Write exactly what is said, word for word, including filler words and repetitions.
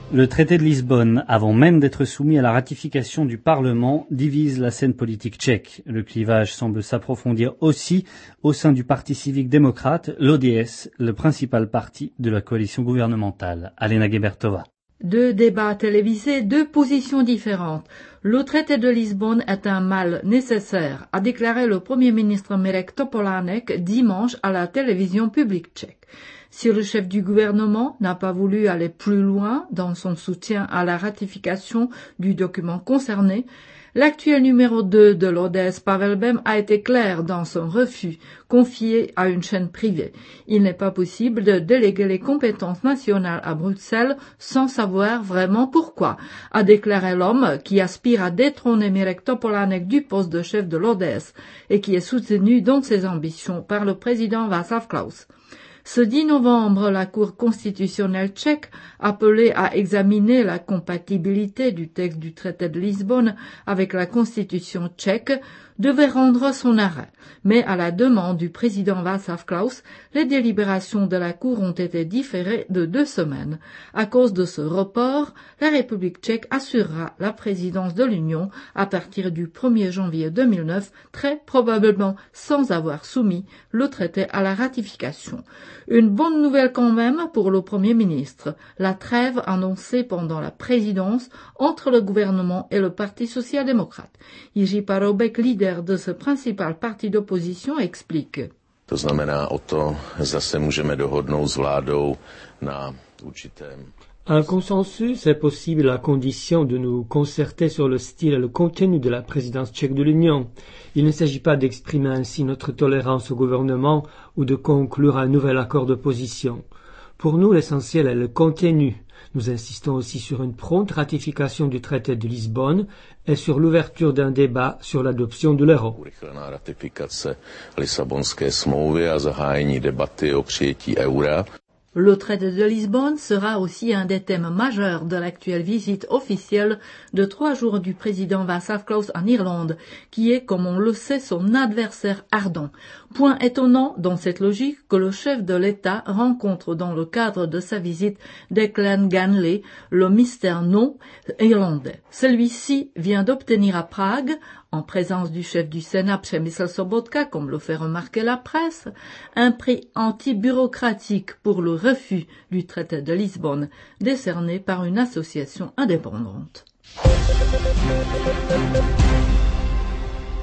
Le traité de Lisbonne, avant même d'être soumis à la ratification du Parlement, divise la scène politique tchèque. Le clivage semble s'approfondir aussi au sein du Parti civique démocrate, l'O D S, le principal parti de la coalition gouvernementale. Alena Gebertova. Deux débats télévisés, deux positions différentes. Le traité de Lisbonne est un mal nécessaire, a déclaré le Premier ministre Mirek Topolánek dimanche à la télévision publique tchèque. Si le chef du gouvernement n'a pas voulu aller plus loin dans son soutien à la ratification du document concerné, l'actuel numéro deux de l'O D S, Pavel Bem, a été clair dans son refus, confié à une chaîne privée. Il n'est pas possible de déléguer les compétences nationales à Bruxelles sans savoir vraiment pourquoi, a déclaré l'homme qui aspire à détrôner Mirek Topolánek du poste de chef de l'O D S et qui est soutenu dans ses ambitions par le président Václav Klaus. Ce dix novembre, la Cour constitutionnelle tchèque, appelée à examiner la compatibilité du texte du traité de Lisbonne avec la constitution tchèque, devait rendre son arrêt. Mais à la demande du président Václav Klaus, les délibérations de la Cour ont été différées de deux semaines. À cause de ce report, la République tchèque assurera la présidence de l'Union à partir du premier janvier deux mille neuf, très probablement sans avoir soumis le traité à la ratification. Une bonne nouvelle quand même pour le Premier ministre, la trêve annoncée pendant la présidence entre le gouvernement et le Parti social-démocrate. Jiří Paroubek, leader de ce principal parti d'opposition, explique. To znamená o to, zase můžeme dohodnout s vládou na určitém. Un consensus est possible à condition de nous concerter sur le style et le contenu de la présidence tchèque de l'Union. Il ne s'agit pas d'exprimer ainsi notre tolérance au gouvernement ou de conclure un nouvel accord d'opposition. Pour nous, l'essentiel est le contenu. Nous insistons aussi sur une prompte ratification du traité de Lisbonne et sur l'ouverture d'un débat sur l'adoption de l'euro. Urychlená ratifikace Lisabonské smlouvy a zahájení debaty o přijetí eura. Le traité de Lisbonne sera aussi un des thèmes majeurs de l'actuelle visite officielle de trois jours du président Václav Klaus en Irlande, qui est, comme on le sait, son adversaire ardent. Point étonnant dans cette logique que le chef de l'État rencontre dans le cadre de sa visite Declan Ganley, le mystère non irlandais. Celui-ci vient d'obtenir à Prague, en présence du chef du Sénat Přemysl Sobotka, comme le fait remarquer la presse, un prix anti-bureaucratique pour le refus du traité de Lisbonne, décerné par une association indépendante.